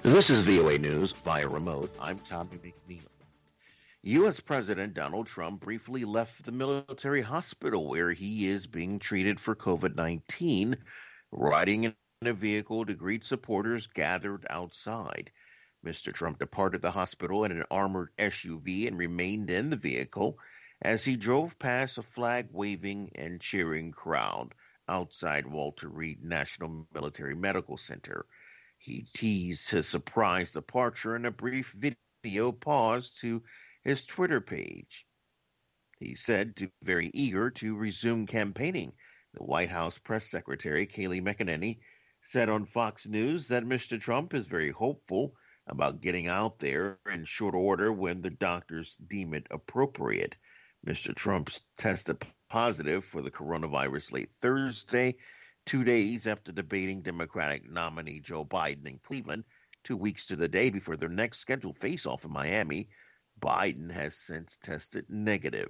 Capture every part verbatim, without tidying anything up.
This is V O A News via remote. I'm Tommy McNeil. U S. President Donald Trump briefly left the military hospital where he is being treated for COVID nineteen, riding in a vehicle to greet supporters gathered outside. Mister Trump departed the hospital in an armored S U V and remained in the vehicle as he drove past a flag-waving and cheering crowd outside Walter Reed National Military Medical Center. He teased his surprise departure in a brief video pause to his Twitter page. He said to be very eager to resume campaigning. The White House press secretary, Kayleigh McEnany, said on Fox News that Mister Trump is very hopeful about getting out there in short order when the doctors deem it appropriate. Mister Trump tested positive for the coronavirus late Thursday, two days after debating Democratic nominee Joe Biden in Cleveland, two weeks to the day before their next scheduled face-off in Miami. Biden has since tested negative.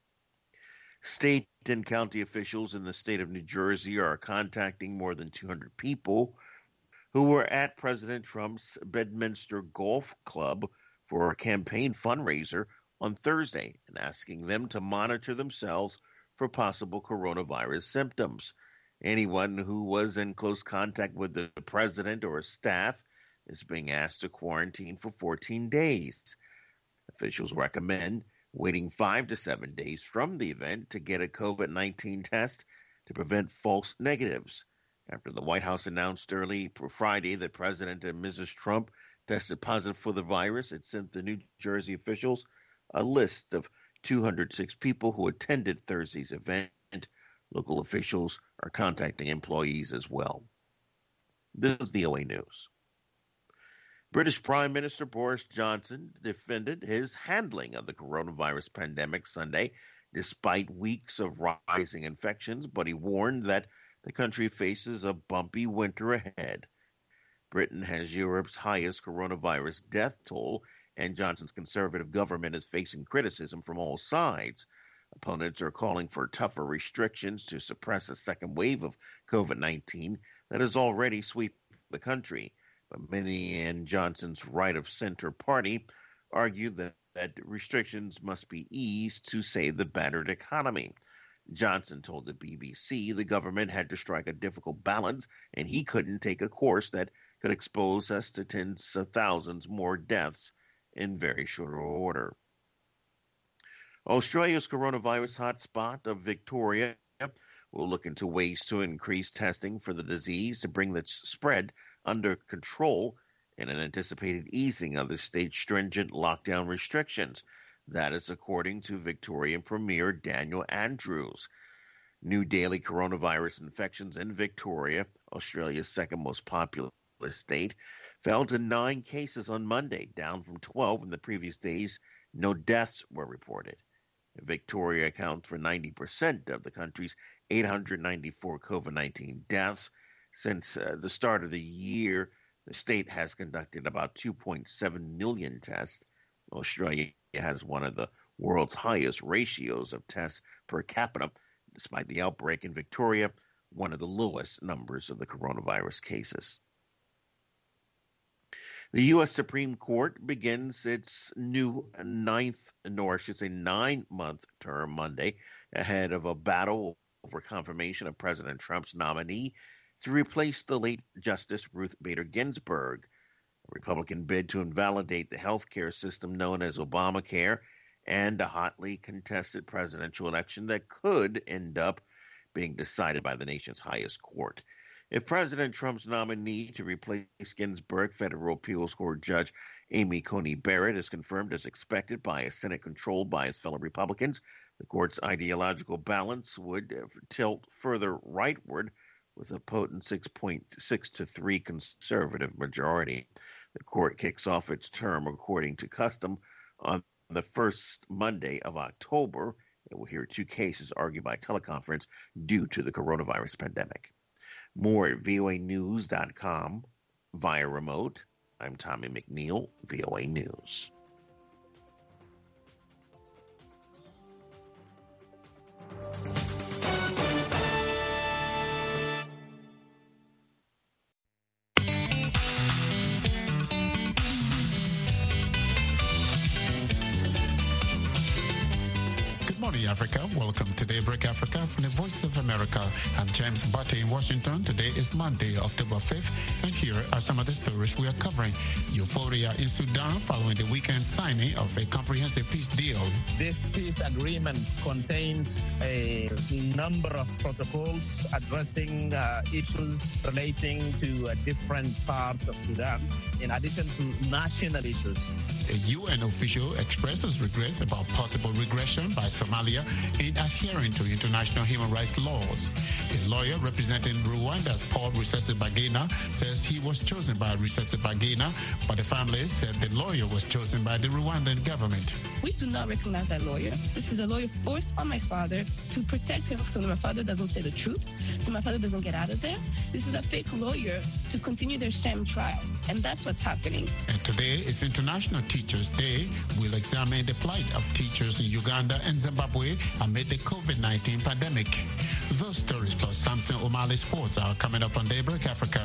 State and county officials in the state of New Jersey are contacting more than two hundred people who were at President Trump's Bedminster Golf Club for a campaign fundraiser on Thursday and asking them to monitor themselves for possible coronavirus symptoms. Anyone who was in close contact with the president or his staff is being asked to quarantine for fourteen days. Officials recommend waiting five to seven days from the event to get a COVID nineteen test to prevent false negatives. After the White House announced early Friday that President and Missus Trump tested positive for the virus, it sent the New Jersey officials a list of two hundred six people who attended Thursday's event. Local officials are contacting employees as well. This is V O A News. British Prime Minister Boris Johnson defended his handling of the coronavirus pandemic Sunday, despite weeks of rising infections, but he warned that the country faces a bumpy winter ahead. Britain has Europe's highest coronavirus death toll, and Johnson's Conservative government is facing criticism from all sides. Opponents are calling for tougher restrictions to suppress a second wave of COVID nineteen that has already swept the country. But many in Johnson's right-of-center party argue that, that restrictions must be eased to save the battered economy. Johnson told the B B C the government had to strike a difficult balance, and he couldn't take a course that could expose us to tens of thousands more deaths in very short order. Australia's coronavirus hotspot of Victoria will look into ways to increase testing for the disease to bring the spread under control in an anticipated easing of the state's stringent lockdown restrictions. That is according to Victorian Premier Daniel Andrews. New daily coronavirus infections in Victoria, Australia's second most populous state, fell to nine cases on Monday, down from twelve in the previous days. No deaths were reported. Victoria accounts for ninety percent of the country's eight hundred ninety-four COVID nineteen deaths. Since uh, the start of the year, the state has conducted about two point seven million tests. Australia has one of the world's highest ratios of tests per capita, despite the outbreak in Victoria, one of the lowest numbers of the coronavirus cases. The U S. Supreme Court begins its new ninth, nor I should say nine-month term Monday, ahead of a battle over confirmation of President Trump's nominee to replace the late Justice Ruth Bader Ginsburg. A Republican bid to invalidate the health care system known as Obamacare, and a hotly contested presidential election that could end up being decided by the nation's highest court. If President Trump's nominee to replace Ginsburg, federal appeals court judge Amy Coney Barrett, is confirmed as expected by a Senate controlled by his fellow Republicans, the court's ideological balance would tilt further rightward with a potent six point six to three conservative majority. The court kicks off its term according to custom on the first Monday of October. It will hear two cases argued by teleconference due to the coronavirus pandemic. More at V O A news dot com via remote. I'm Tommy McNeil, V O A News. morning, Africa. Welcome to Daybreak Africa from the Voice of America. I'm James Butte in Washington. Today is Monday, October fifth, and here are some of the stories we are covering. Euphoria in Sudan following the weekend signing of a comprehensive peace deal. This peace agreement contains a number of protocols addressing uh, issues relating to uh, different parts of Sudan, in addition to national issues. A U N official expresses regrets about possible regression by Somalia in adhering to international human rights laws. A lawyer representing Rwanda's Paul Rusesabagina says he was chosen by Rusesabagina, but the family said the lawyer was chosen by the Rwandan government. We do not recognize that lawyer. This is a lawyer forced on my father to protect him so my father doesn't say the truth, so my father doesn't get out of there. This is a fake lawyer to continue their sham trial, and that's what's happening. And today is International Teachers Day. We'll examine the plight of teachers in Uganda and Zimbabwe amid the COVID nineteen pandemic. Those stories plus Samson O'Malley Sports are coming up on Daybreak Africa.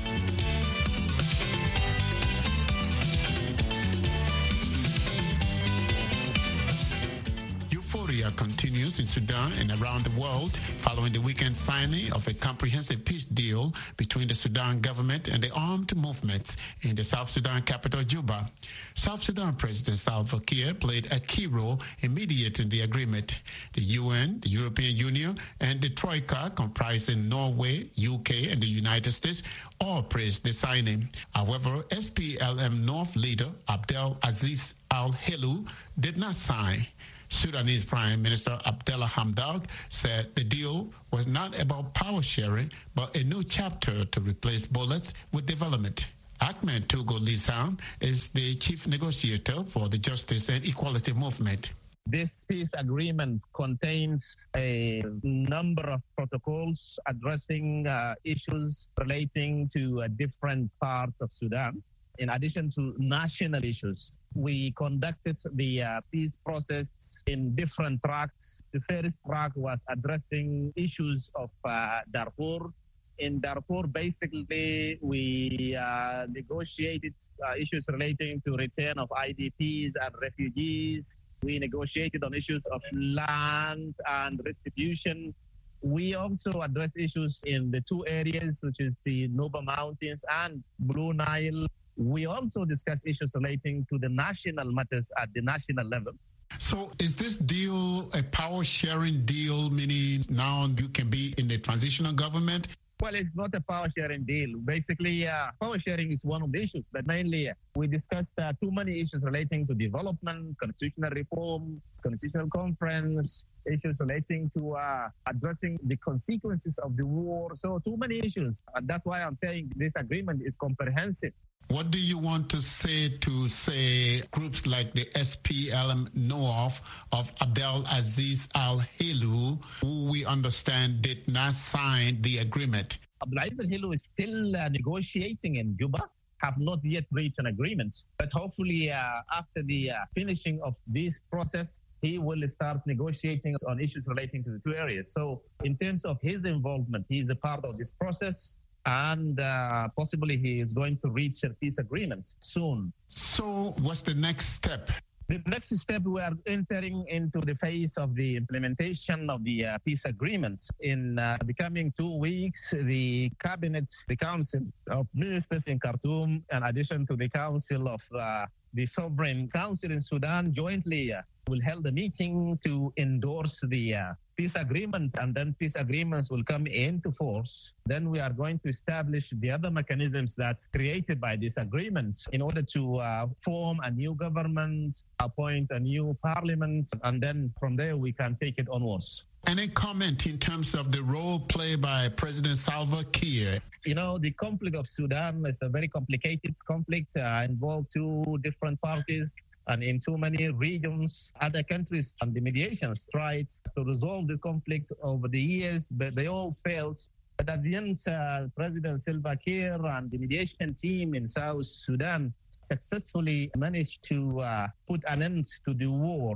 Euphoria continues in Sudan and around the world following the weekend signing of a comprehensive peace deal between the Sudan government and the armed movements in the South Sudan capital, Juba. South Sudan President Salva Kiir played a key role in mediating the agreement. The U N, the European Union, and the Troika, comprising Norway, U K, and the United States, all praised the signing. However, S P L M North leader Abdel Aziz Al-Helu did not sign. Sudanese Prime Minister Abdallah Hamdok said the deal was not about power sharing, but a new chapter to replace bullets with development. Ahmed Togo Lisan is the chief negotiator for the Justice and Equality Movement. This peace agreement contains a number of protocols addressing uh, issues relating to uh, different parts of Sudan, in addition to national issues. We conducted the uh, peace process in different tracks. The first track was addressing issues of uh, Darfur. In Darfur, basically, we uh, negotiated uh, issues relating to return of I D Ps and refugees. We negotiated on issues of land and restitution. We also addressed issues in the two areas, which is the Nuba Mountains and Blue Nile. We also discussed issues relating to the national matters at the national level. So is this deal a power-sharing deal, meaning now you can be in the transitional government? Well, it's not a power-sharing deal. Basically, uh, power-sharing is one of the issues, but mainly uh, we discussed uh, too many issues relating to development, constitutional reform, constitutional conference, issues relating to uh, addressing the consequences of the war. So too many issues. And that's why I'm saying this agreement is comprehensive. What do you want to say to, say, groups like the S P L M North of Abdel Aziz Al-Helu, who we understand did not sign the agreement? Abdel Aziz Al-Helu is still uh, negotiating in Juba, have not yet reached an agreement. But hopefully uh, after the uh, finishing of this process, he will start negotiating on issues relating to the two areas. So in terms of his involvement, he is a part of this process. And uh, possibly he is going to reach a peace agreement soon. So what's the next step? The next step, we are entering into the phase of the implementation of the uh, peace agreement. In uh, the coming two weeks, the cabinet, the council of ministers in Khartoum, in addition to the council of uh, the sovereign council in Sudan, jointly uh, will hold a meeting to endorse the uh, peace agreement, and then peace agreements will come into force. Then we are going to establish the other mechanisms that created by this agreement in order to uh, form a new government, appoint a new parliament, and then from there we can take it onwards. Any comment in terms of the role played by President Salva Kiir? You know, the conflict of Sudan is a very complicated conflict, uh, involved two different parties. And in too many regions, other countries and the mediations tried to resolve this conflict over the years, but they all failed. But at the end, uh, President Salva Kiir and the mediation team in South Sudan successfully managed to uh, put an end to the war.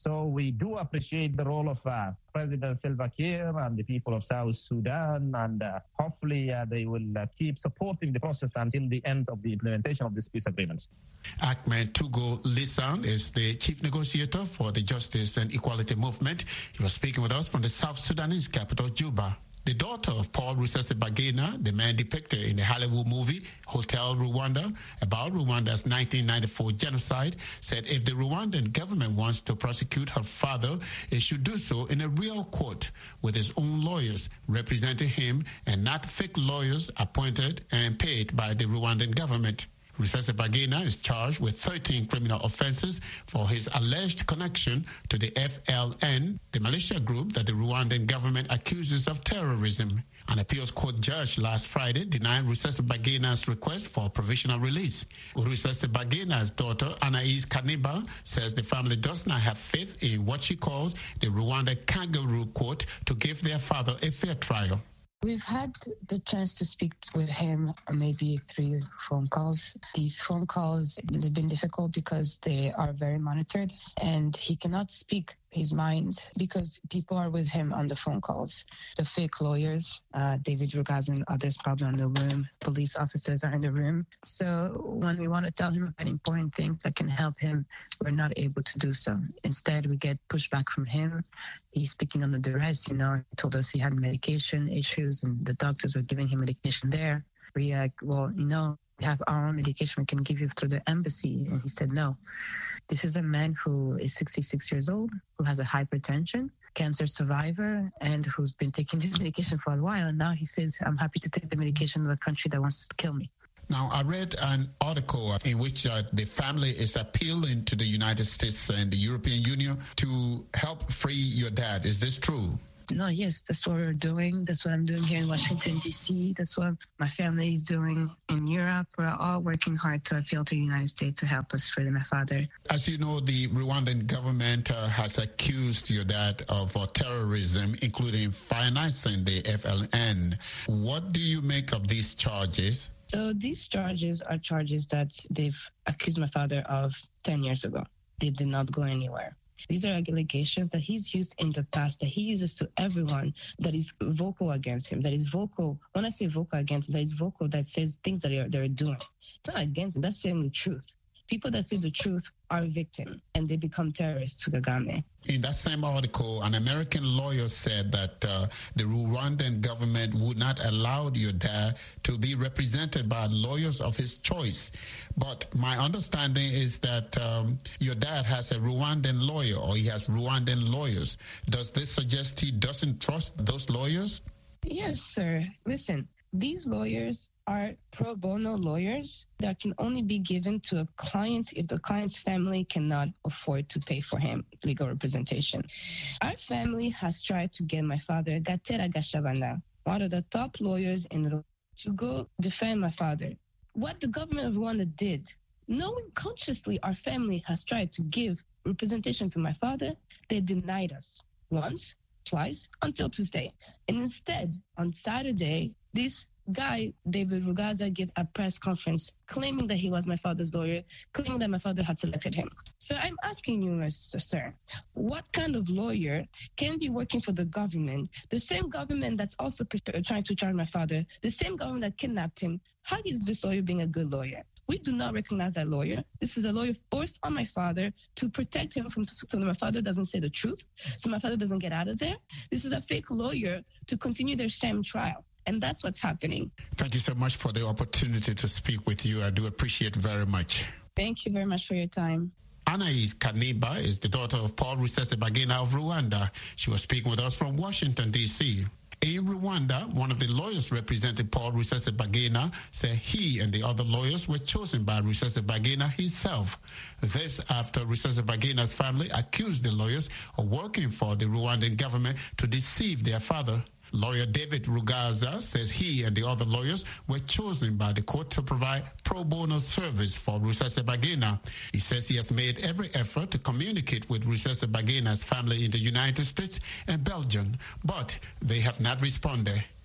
So we do appreciate the role of uh, President Salva Kiir and the people of South Sudan, and uh, hopefully uh, they will uh, keep supporting the process until the end of the implementation of this peace agreement. Ahmed Tugo Lisan is the chief negotiator for the Justice and Equality Movement. He was speaking with us from the South Sudanese capital, Juba. The daughter of Paul Rusesabagina, the man depicted in the Hollywood movie Hotel Rwanda about Rwanda's nineteen ninety-four genocide, said if the Rwandan government wants to prosecute her father, it should do so in a real court with his own lawyers representing him and not fake lawyers appointed and paid by the Rwandan government. Rusesabagina is charged with thirteen criminal offenses for his alleged connection to the F L N, the militia group that the Rwandan government accuses of terrorism. An appeals court judge last Friday denied Rusesabagina's request for provisional release. Rusesabagina's daughter, Anaïs Kaniba, says the family does not have faith in what she calls the Rwanda kangaroo court to give their father a fair trial. We've had the chance to speak with him maybe three phone calls. These phone calls have been difficult because they are very monitored, and he cannot speak his mind because people are with him on the phone calls. The fake lawyers, uh, David Rugaz and others probably in the room, police officers are in the room. So when we want to tell him about important things that can help him, we're not able to do so. Instead, we get pushback from him. He's speaking under duress, you know, he told us he had medication issues and the doctors were giving him medication there. We like, well, you know, we have our own medication we can give you through the embassy. And he said, no. This is a man who is sixty-six years old, who has a hypertension, cancer survivor, and who's been taking this medication for a while. And now he says, I'm happy to take the medication of a country that wants to kill me. Now, I read an article in which uh, the family is appealing to the United States and the European Union to help free your dad. Is this true? No, yes, that's what we're doing. That's what I'm doing here in Washington, D C. That's what my family is doing in Europe. We're all working hard to appeal to the United States to help us free my father. As you know, the Rwandan government uh, has accused your dad of uh, terrorism, including financing the F L N. What do you make of these charges? So these charges are charges that they've accused my father of ten years ago. They did not go anywhere. These are allegations that he's used in the past, that he uses to everyone that is vocal against him, that is vocal. When I say vocal against him, that is vocal, that says things that they're, they're doing. It's not against him, that's saying the truth. People that say the truth are victims, and they become terrorists to Kagame. In that same article, an American lawyer said that uh, the Rwandan government would not allow your dad to be represented by lawyers of his choice. But my understanding is that um, your dad has a Rwandan lawyer, or he has Rwandan lawyers. Does this suggest he doesn't trust those lawyers? Yes, sir. Listen, these lawyers are pro bono lawyers that can only be given to a client if the client's family cannot afford to pay for him legal representation. Our family has tried to get my father, Gatera Gashabana, one of the top lawyers in Rwanda, to go defend my father. What the government of Rwanda did, knowing consciously our family has tried to give representation to my father, they denied us once, twice, until Tuesday. And instead, on Saturday, this guy, David Rugaza, gave a press conference claiming that he was my father's lawyer, claiming that my father had selected him. So I'm asking you, Mister Sir, what kind of lawyer can be working for the government, the same government that's also trying to charge my father, the same government that kidnapped him? How is this lawyer being a good lawyer? We do not recognize that lawyer. This is a lawyer forced on my father to protect him from so my father doesn't say the truth, so my father doesn't get out of there. This is a fake lawyer to continue their sham trial. And that's what's happening. Thank you so much for the opportunity to speak with you. I do appreciate it very much. Thank you very much for your time. Anaïs Kaniba is the daughter of Paul Rusesabagina of Rwanda. She was speaking with us from Washington, D C. In Rwanda, one of the lawyers representing Paul Rusesabagina said he and the other lawyers were chosen by Rusesabagina himself. This after Rusesabagina's family accused the lawyers of working for the Rwandan government to deceive their father. Lawyer David Rugaza says he and the other lawyers were chosen by the court to provide pro bono service for Rusesabagina. He says he has made every effort to communicate with Rusesabagina's family in the United States and Belgium, but they have not responded.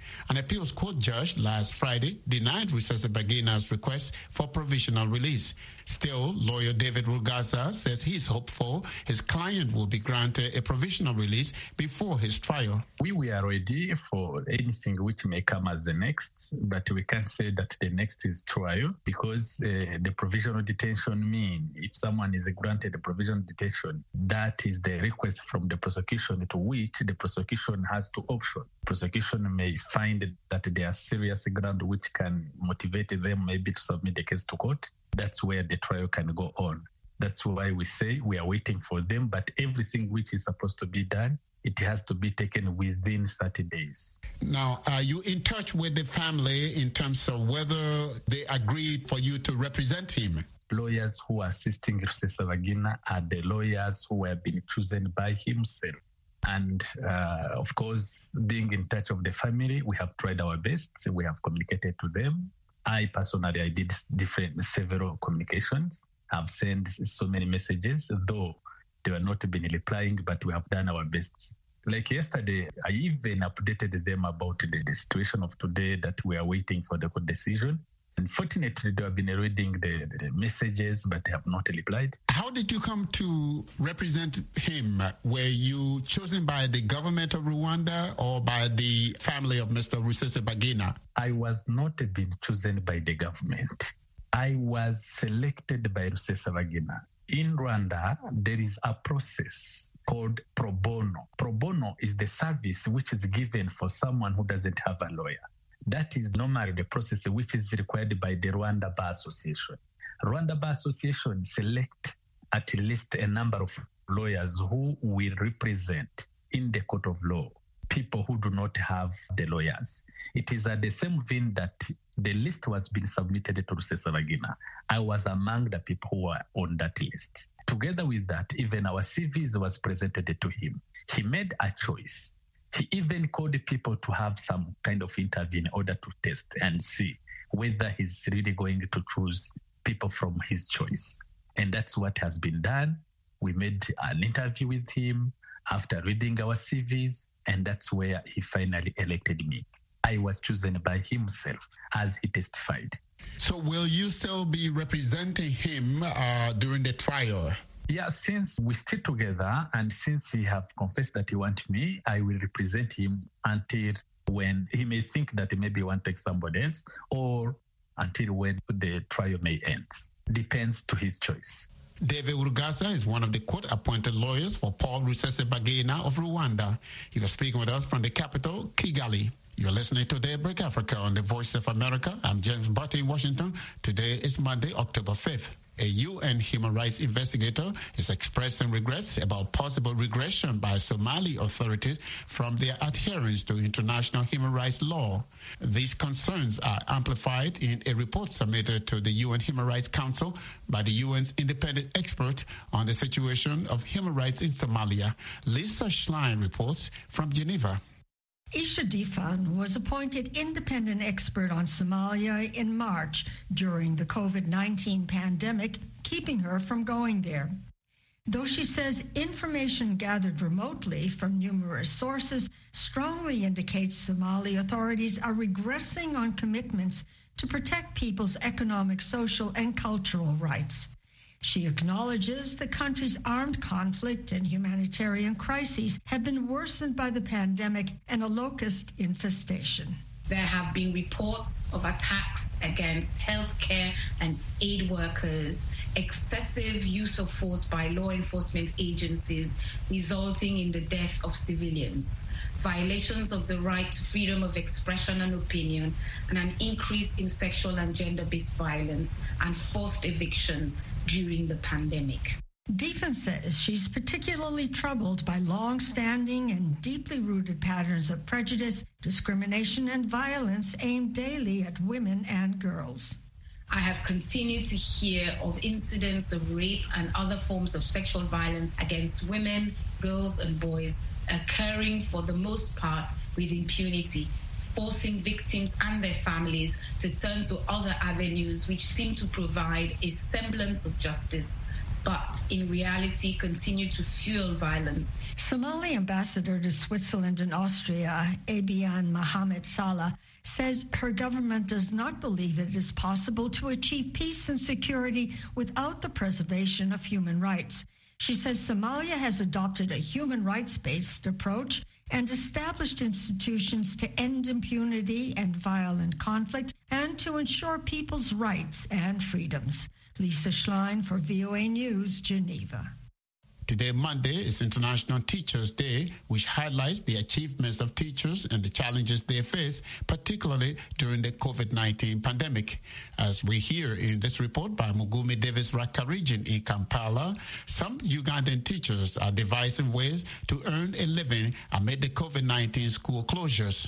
An appeals court judge last Friday denied Rusesabagina's request for provisional release. Still, lawyer David Rugaza says he's hopeful his client will be granted a provisional release before his trial. We were ready for anything which may come as the next, but we can't say that the next is trial because uh, the provisional detention mean if someone is granted a provisional detention, that is the request from the prosecution to which the prosecution has to option. Prosecution may find that there are serious ground which can motivate them maybe to submit the case to court. That's where the trial can go on. That's why we say we are waiting for them, but everything which is supposed to be done, it has to be taken within thirty days. Now, are you in touch with the family in terms of whether they agreed for you to represent him? Lawyers who are assisting Rusesabagina are the lawyers who have been chosen by himself. And uh, of course, being in touch of the family, we have tried our best. We have communicated to them. I personally, I did different, several communications. I've sent so many messages, though they were not been replying, but we have done our best. Like yesterday, I even updated them about the, the situation of today that we are waiting for the court decision. Unfortunately, they have been reading the, the messages, but they have not replied. How did you come to represent him? Were you chosen by the government of Rwanda or by the family of Mister Rusesabagina? I was not being chosen by the government. I was selected by Rusesabagina. In Rwanda, there is a process called pro bono. Pro bono is the service which is given for someone who doesn't have a lawyer. That is normally the process which is required by the Rwanda Bar Association. Rwanda Bar Association select at least a number of lawyers who will represent in the court of law people who do not have the lawyers. It is at the same vein that the list was being submitted to Rusesabagina. I was among the people who were on that list. Together with that, even our C Vs was presented to him. He made a choice. He even called people to have some kind of interview in order to test and see whether he's really going to choose people from his choice. And that's what has been done. We made an interview with him after reading our C Vs, and that's where he finally elected me. I was chosen by himself, as he testified. So will you still be representing him uh, during the trial? Yeah, since we stay together and since he have confessed that he wants me, I will represent him until when he may think that maybe he want to take somebody else or until when the trial may end. Depends to his choice. David Rugaza is one of the court-appointed lawyers for Paul Rusesabagina of Rwanda. He was speaking with us from the capital, Kigali. You're listening to Daybreak Africa on the Voice of America. I'm James Butte in Washington. Today is Monday, October fifth. A U N human rights investigator is expressing regrets about possible regression by Somali authorities from their adherence to international human rights law. These concerns are amplified in a report submitted to the U N Human Rights Council by the U N's independent expert on the situation of human rights in Somalia. Lisa Schlein reports from Geneva. Isha Difan was appointed independent expert on Somalia in March during the COVID nineteen pandemic, keeping her from going there. Though she says information gathered remotely from numerous sources strongly indicates Somali authorities are regressing on commitments to protect people's economic, social, and cultural rights. She acknowledges the country's armed conflict and humanitarian crises have been worsened by the pandemic and a locust infestation. There have been reports of attacks against healthcare and aid workers, excessive use of force by law enforcement agencies resulting in the death of civilians, violations of the right to freedom of expression and opinion, and an increase in sexual and gender-based violence and forced evictions during the pandemic. Difan says she's particularly troubled by long-standing and deeply rooted patterns of prejudice, discrimination, and violence aimed daily at women and girls. I have continued to hear of incidents of rape and other forms of sexual violence against women, girls, and boys occurring for the most part with impunity, forcing victims and their families to turn to other avenues which seem to provide a semblance of justice, but in reality continue to fuel violence. Somali ambassador to Switzerland and Austria, Abian Mohamed Salah, says her government does not believe it is possible to achieve peace and security without the preservation of human rights. She says Somalia has adopted a human rights-based approach and established institutions to end impunity and violent conflict and to ensure people's rights and freedoms. Lisa Schlein for V O A News, Geneva. Today, Monday, is International Teachers' Day, which highlights the achievements of teachers and the challenges they face, particularly during the COVID nineteen pandemic. As we hear in this report by Mugumi Davis Rakarijin in Kampala, some Ugandan teachers are devising ways to earn a living amid the COVID nineteen school closures.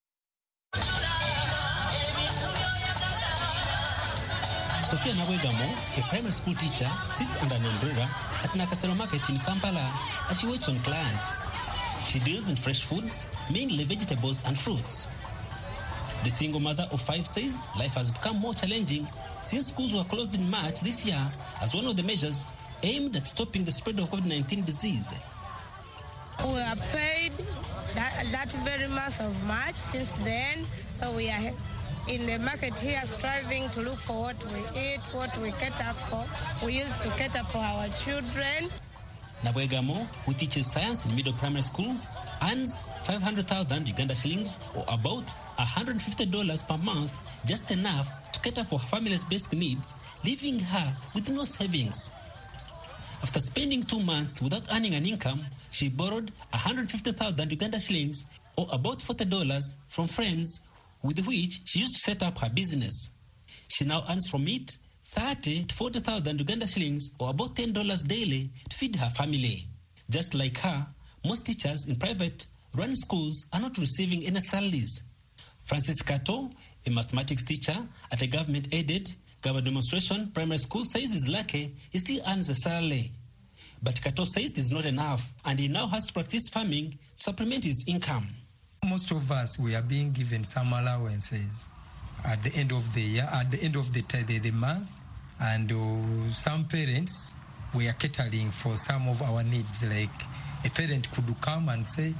Sophia Nabwegamo, a primary school teacher, sits under an umbrella at Nakasero Market in Kampala as she waits on clients. She deals in fresh foods, mainly vegetables and fruits. The single mother of five says life has become more challenging since schools were closed in March this year as one of the measures aimed at stopping the spread of COVID nineteen disease. We are paid that, that very month of March since then, so we are in the market here striving to look for what we eat, what we cater for. We used to cater for our children. Nabwegamo, who teaches science in middle primary school, earns five hundred thousand Uganda shillings, or about one hundred fifty dollars per month, just enough to cater for her family's basic needs, leaving her with no savings. After spending two months without earning an income, she borrowed one hundred fifty thousand Uganda shillings, or about forty dollars, from friends, with which she used to set up her business. She now earns from it thirty to forty thousand Uganda shillings, or about ten dollars daily, to feed her family. Just like her, most teachers in private run schools are not receiving any salaries. Francis Kato, a mathematics teacher at a government-aided Gaba Demonstration primary school, says he's lucky he still earns a salary. But Kato says it is not enough, and he now has to practice farming to supplement his income. Most of us, we are being given some allowances at the end of the year, at the end of the, the, the month, and uh, some parents, we are catering for some of our needs. Like a parent could come and say,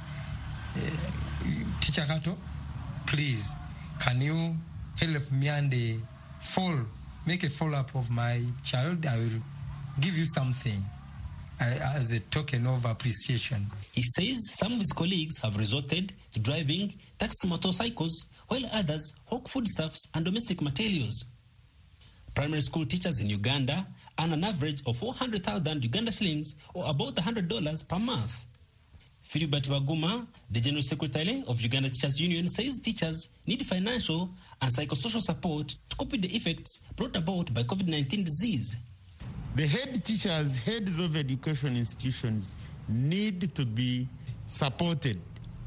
Teacher Kato, please, can you help me and the fall, make a follow-up of my child? I will give you something uh, as a token of appreciation. He says some of his colleagues have resorted to driving taxi motorcycles, while others hawk foodstuffs and domestic materials. Primary school teachers in Uganda earn an average of four hundred thousand Uganda shillings, or about one hundred dollars per month. Philibert Baguma, the General Secretary of Uganda Teachers Union, says teachers need financial and psychosocial support to cope with the effects brought about by COVID nineteen disease. The head teachers, heads of education institutions, need to be supported.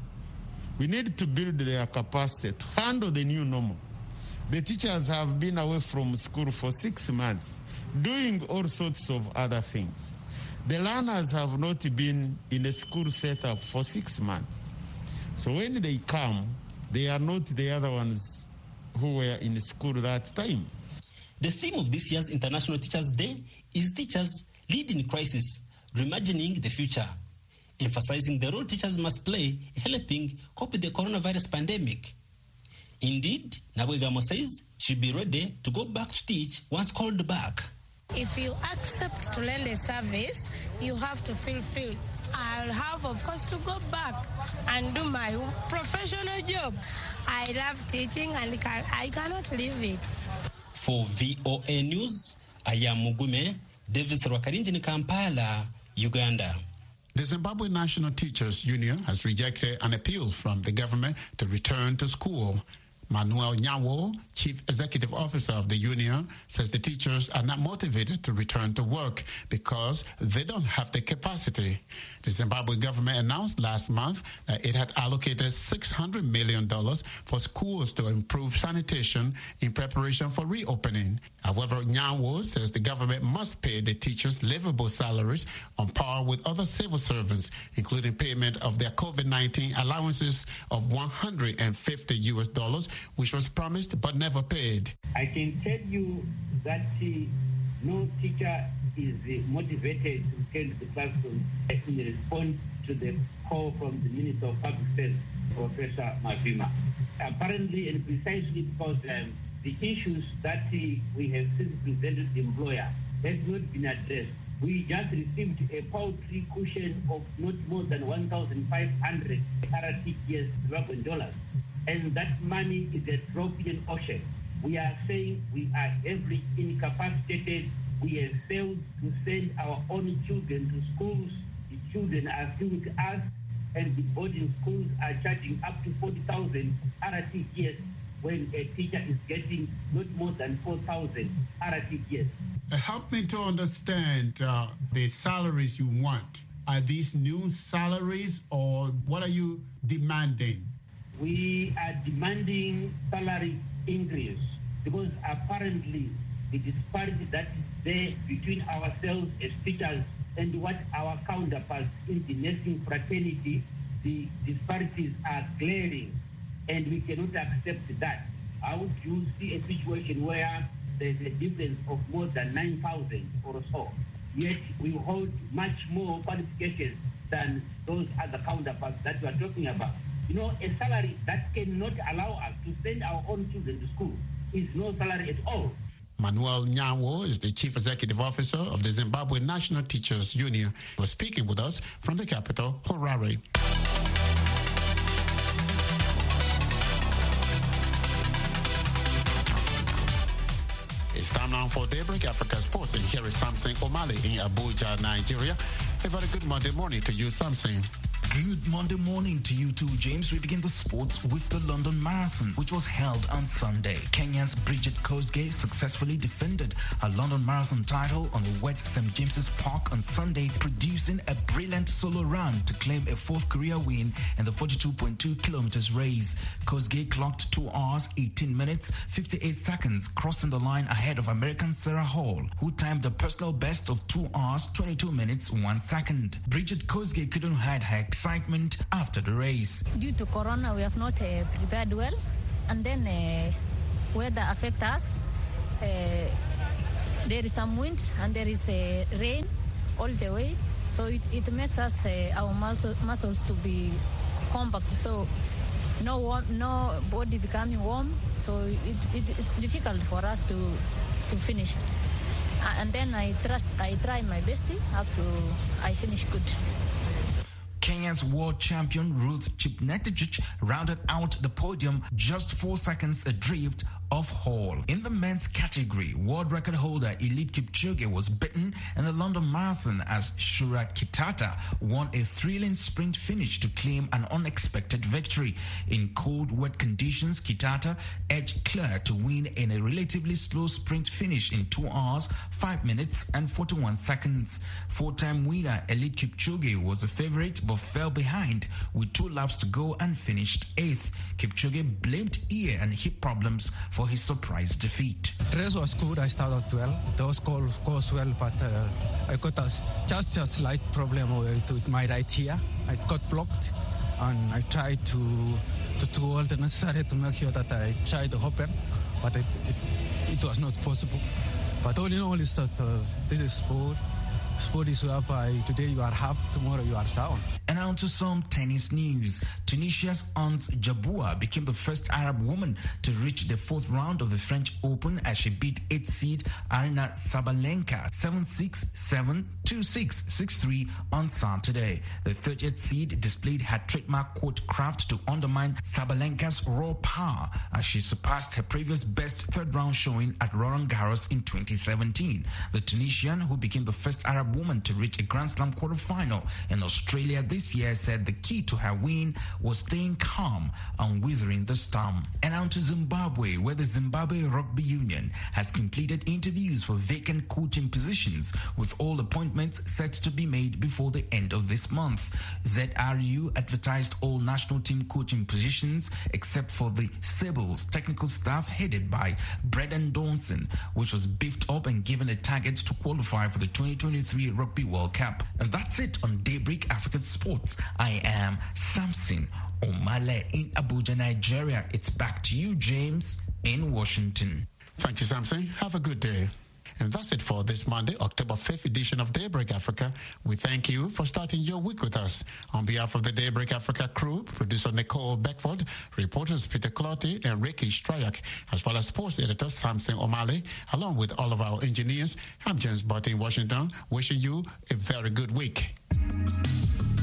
We need to build their capacity to handle the new normal. The teachers have been away from school for six months, doing all sorts of other things. The learners have not been in a school setup for six months. So when they come, they are not the other ones who were in school that time. The theme of this year's International Teachers' Day is Teachers Lead in Crisis, Reimagining the Future, emphasizing the role teachers must play in helping cope with the coronavirus pandemic. Indeed, Nabwegamo says she'll be ready to go back to teach once called back. If you accept to lend a service, you have to fulfill. I'll have, of course, to go back and do my professional job. I love teaching and I cannot leave it. For V O A News, I am Mugume Davis Rwakarinji in Kampala, Uganda. The Zimbabwe National Teachers Union has rejected an appeal from the government to return to school. Manuel Nyawo, Chief Executive Officer of the union, says the teachers are not motivated to return to work because they don't have the capacity. The Zimbabwe government announced last month that it had allocated six hundred million dollars for schools to improve sanitation in preparation for reopening. However, Nyawo says the government must pay the teachers livable salaries on par with other civil servants, including payment of their COVID nineteen allowances of one hundred fifty U S dollars, which was promised but never paid. I can tell you that uh, no teacher is uh, motivated to return to the classroom in response to the call from the Minister of Public Affairs, Professor Mavima. Apparently and precisely because um, the issues that uh, we have since presented the employer has not been addressed. We just received a paltry cushion of not more than one thousand five hundred R T G S Zimbabwean dollars. And that money is a drop in an ocean. We are saying we are heavily incapacitated. We have failed to send our own children to schools. The children are still with us, and the boarding schools are charging up to forty thousand R T G S when a teacher is getting not more than four thousand R T G S. Help me to understand uh, the salaries you want. Are these new salaries, or what are you demanding? We are demanding salary increase because apparently the disparity that is there between ourselves as teachers and what our counterparts in the nursing fraternity, the disparities are glaring, and we cannot accept that. How would you see a situation where there's a difference of more than nine thousand or so, yet we hold much more qualifications than those other counterparts that we are talking about? You know, a salary that cannot allow us to send our own children to school is no salary at all. Manuel Nyawo is the Chief Executive Officer of the Zimbabwe National Teachers Union. He was speaking with us from the capital, Harare. It's time now for Daybreak Africa Sports, and here is Samson Omale in Abuja, Nigeria. A very good Monday morning to you, Samson. Good Monday morning to you too, James. We begin the sports with the London Marathon, which was held on Sunday. Kenya's Bridget Kosgei successfully defended her London Marathon title on the wet Saint James's Park on Sunday, producing a brilliant solo run to claim a fourth career win in the forty-two point two kilometers race. Kosgei clocked two hours, eighteen minutes, fifty-eight seconds, crossing the line ahead of American Sarah Hall, who timed a personal best of two hours, twenty-two minutes, one second. Bridget Kosgei couldn't hide her excitement after the race. Due to Corona, we have not uh, prepared well, and then uh, weather affect us. Uh, there is some wind and there is uh, rain all the way, so it, it makes us uh, our muscle, muscles to be compact. So no warm, no body becoming warm, so it, it, it's difficult for us to to finish. Uh, and then I trust I try my best up to I finish good. Kenya's world champion Ruth Chepngetich rounded out the podium just four seconds adrift of Hall. In the men's category, world record holder Eliud Kipchoge was beaten in the London Marathon as Shura Kitata won a thrilling sprint finish to claim an unexpected victory. In cold, wet conditions, Kitata edged Claire to win in a relatively slow sprint finish in two hours, five minutes and forty-one seconds. Four-time winner Eliud Kipchoge was a favorite but fell behind with two laps to go and finished eighth. Kipchoge blamed ear and hip problems for his surprise defeat. The race was good. I started well. The was goes, goes well, but uh, I got a, just a slight problem with, with my right ear. I got blocked, and I tried to to do all the necessary to make sure that I tried to open, but it, it, it was not possible. But all in all, is that uh, this is sport. Sport is whereby today you are up, tomorrow you are down. And on to some tennis news. Tunisia's Ons Jabeur became the first Arab woman to reach the fourth round of the French Open as she beat eighth seed Aryna Sabalenka seven six, seven two six, six three on Saturday. The thirtieth seed displayed her trademark court craft to undermine Sabalenka's raw power as she surpassed her previous best third round showing at Roland Garros in twenty seventeen. The Tunisian, who became the first Arab woman to reach a Grand Slam quarterfinal in Australia this year, said the key to her win was staying calm and weathering the storm. And on to Zimbabwe, where the Zimbabwe Rugby Union has completed interviews for vacant coaching positions, with all appointments set to be made before the end of this month. Z R U advertised all national team coaching positions except for the Sables technical staff headed by Brendan Dawson, which was beefed up and given a target to qualify for the twenty twenty-three Rugby World Cup. And that's it on Daybreak Africa Sports. I am Samson Omale in Abuja, Nigeria. It's back to you, James, in Washington. Thank you, Samson. Have a good day. And that's it for this Monday, October fifth edition of Daybreak Africa. We thank you for starting your week with us. On behalf of the Daybreak Africa crew, producer Nicole Beckford, reporters Peter Clotti and Ricky Stryak, as well as sports editor Samson O'Malley, along with all of our engineers, I'm James Barton in Washington, wishing you a very good week.